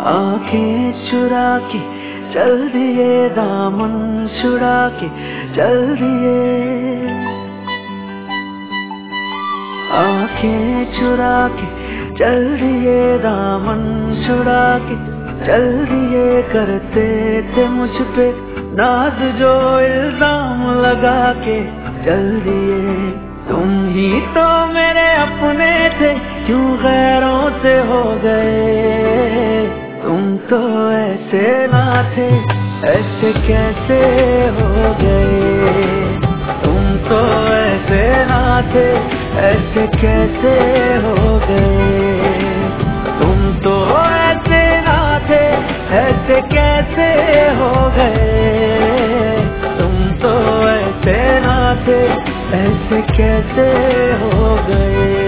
आंखें चुरा के चल दिए, दामन छुड़ा के चल दिए। आंखें चुरा के चल दिए, दामन छुड़ा के चल दिए। करते थे मुझ पे नाज जो इल्जाम लगा के चल दिए। तुम ही तो मेरे अपने थे, क्यों गैरों से हो गए। तुम तो ऐसे ना थे, ऐसे कैसे हो गए। तुम तो ऐसे ना थे, ऐसे कैसे हो गए। तुम तो ऐसे ना थे, ऐसे कैसे हो गए। तुम तो ऐसे ना थे, ऐसे कैसे हो गए।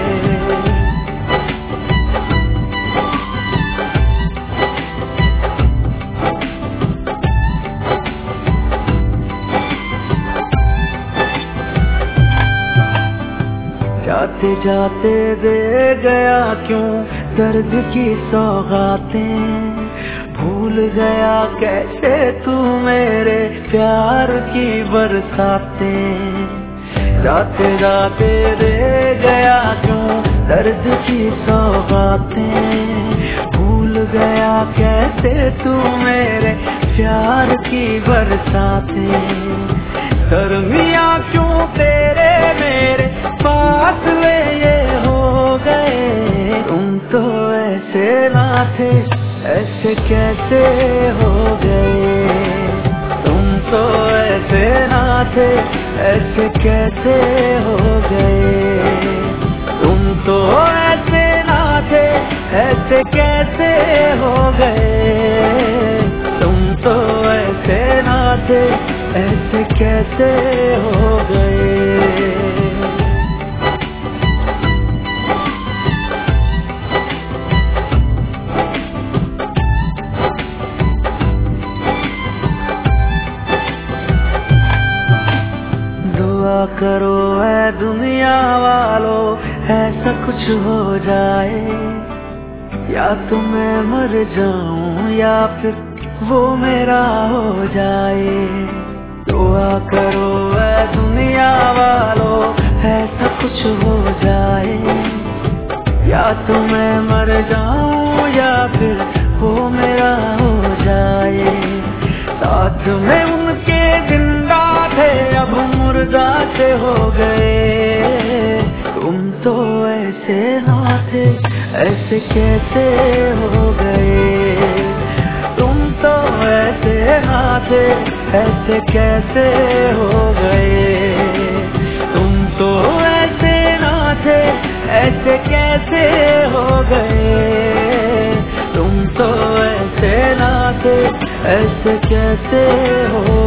जाते जाते दे गया क्यों दर्द की सौगातें। भूल गया कैसे तू मेरे प्यार की बरसातें। जाते जाते दे गया क्यों दर्द की सौगातें। भूल गया कैसे तू मेरे प्यार की बरसातें। गर्मियाँ क्यों तेरे मेरे फासले ये हो गए। तुम तो ऐसे ना थे, ऐसे कैसे हो गए। तुम तो ऐसे ना थे, ऐसे कैसे हो गए। तुम तो ऐसे ना थे, ऐसे कैसे हो गए। तुम तो ऐसे ना थे, ऐसे कैसे हो गए। दुआ करो ऐ दुनिया वालों, ऐसा कुछ हो जाए। या तो मैं मर जाऊं या फिर वो मेरा हो जाए। दुआ करो ऐ दुनिया वालों, ऐसा कुछ हो जाए। या तो मैं मर जाऊं या फिर वो मेरा हो जाए। साथ में उनके जिंदा थे, अब मुर्दा से हो गए। तुम तो ऐसे ना थे, ऐसे कैसे हो गए। तुम तो ऐसे ना थे, ऐसे कैसे हो गए। तुम तो ऐसे ना थे, ऐसे कैसे हो गए। तुम तो ऐसे ना थे, ऐसे कैसे हो